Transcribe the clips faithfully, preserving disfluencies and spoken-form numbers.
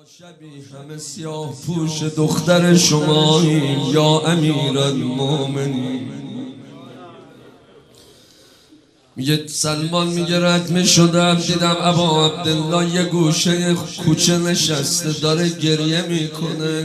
شبی همه سیاه پوش دختر شمایی یا امیرالمومنین. میگه سلمان میگه رد میشدم دیدم ابا عبدالله یه گوشه کوچه نشسته داره گریه میکنه.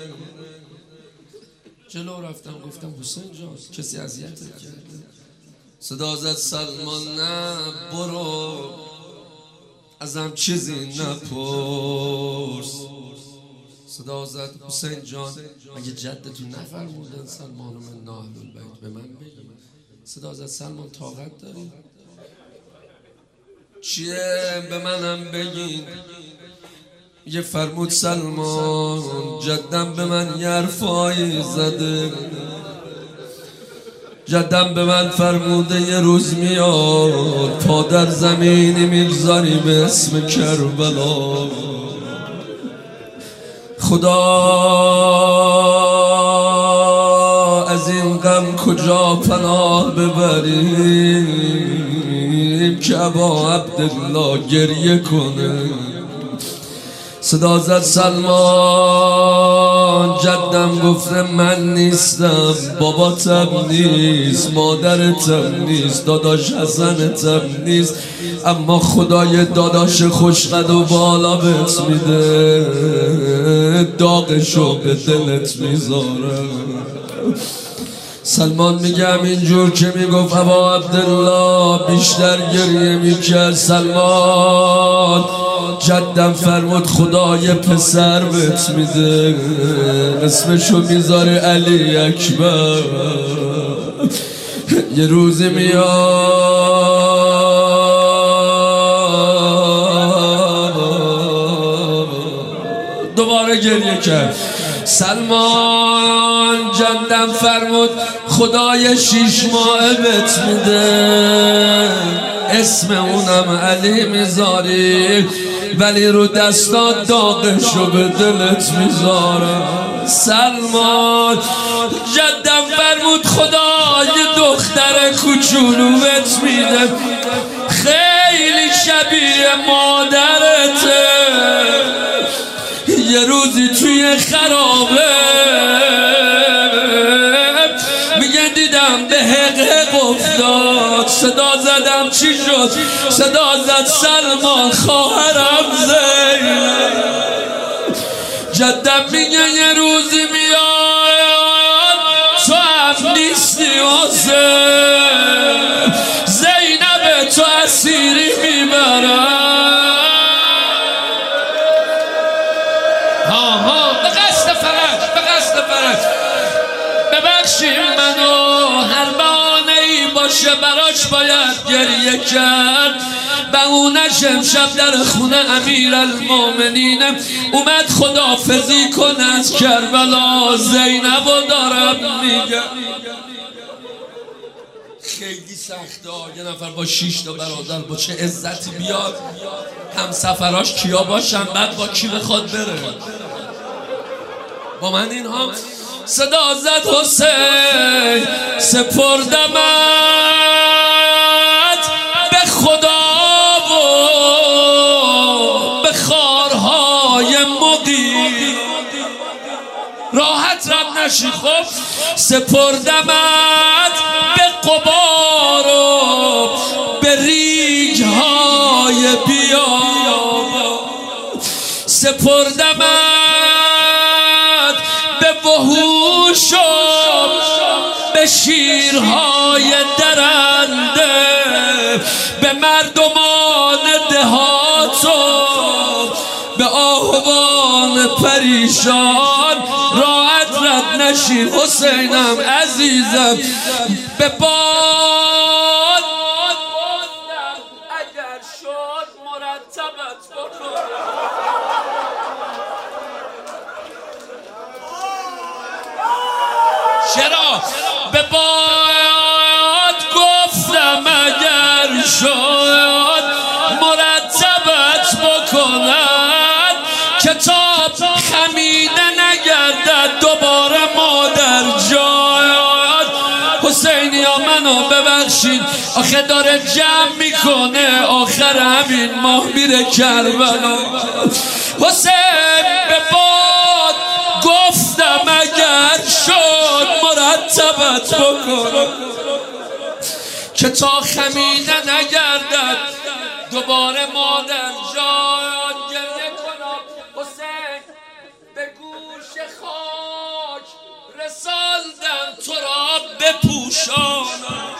جلو رفتم گفتم حسین جان کسی اذیتت کرده؟ صدا زد سلمان نه برو ازم چیزی نپرس. صدا زد حسین جان مگه جدتون نفرمودن سلمان من اهل البیت به من بگی؟ صدا زد سلمان طاقت داری؟ چیه به منم بگین. یه فرمود سلمان جدم به من یه حرفایی زده. جدم به من فرموده یه روز میاد پا در زمینی میگذاری به اسم کربلا. خدا از این غم کجا پناه ببریم که ابا عبدالله گریه کنه. صدا زد سلمان جدم گفته من نیستم، باباتم نیست، مادرتم نیست، داداش حسنتم نیست، اما خدای داداش خوشقد و بالا بهت میده، داغشو به دلت میذاره. سلمان میگم اینجور که میگفت ابا عبدالله بیشتر گریه میکرد. سلمان جدم فرمود خدای پسر بهت میده، اسمشو میذاره علی اکبر. یه روزی میاد دوباره گریه کرد. سلمان جدم فرمود خدای شیش ماه بهت میده، اسم اونم علی میذاری ولی رو دستات داغشو به دلت میذاره. سلمان جدم فرمود خدای دختر کوچولو بهت میده، خیلی شبیه مادرته. یه روزی توی خرابه میگه دیدم به حق حق افتاد. صدا زدم چی شد؟ صدا زد سلمان خواهرم زینب. جدم میگه یه روزی میاد تو هم نیستی حسین، زینب تو اسیری میبرم. ببخشیم منو هر بانه ای باشه براش باید گریه کرد. به اونش امشب در خونه امیرالمومنین اومد خداحافظی کن از کربلا. زینب و دارم میگم خیلی سخته یه نفر با شیش تا برادر با چه عزتی بیاد هم سفراش کیا باشن بعد با کی بخواد بره. با من این هم صدا زد حسین سپردمت به خدا و به خارهای مقیم. راحت رد نشی خب. سپردمت به قبار و به ریگهای بیابان. سپردمت وحوش و به شیرهای درنده، به مردمان دهات و به آهوان پریشان. راحت رد نشی حسینم عزیزم به باد اگر شد مرتبت بکن. چرا؟ به باد گفتم اگر شد مرتبت بکنن، کتاب خمیده نگردد دوباره مادر جان. حسینی ها منو ببخشید آخه داره جمع میکنه آخر همین ماه میره کربلا. حسین طلبت بکنم که تا خمیده نگردد دوباره مادر جان گریه کنم. حسین به گوش خاک رساندم تو را بپوشانم.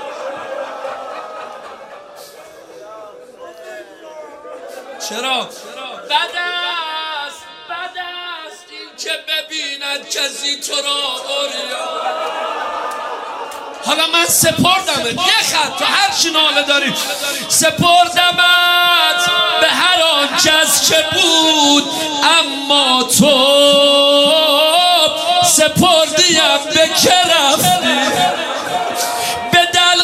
چرا؟ بد است بد است این که ببیند کسی تو را عریان. حالا من سپردمت یه خط تو هر چی ناله داری سپردمت به هر آن کس که بود، اما تو سپردیم به که رفتی به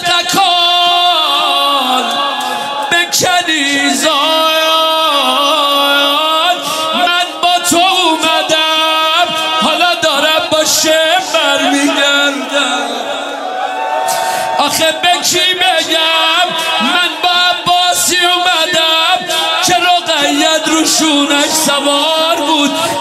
دلقکان به کنیزان. من با تو اومدم حالا دارم با شمر میگردم. آخه به کی بگم من با عباسی اومدم که رقیت روشونش سوار بود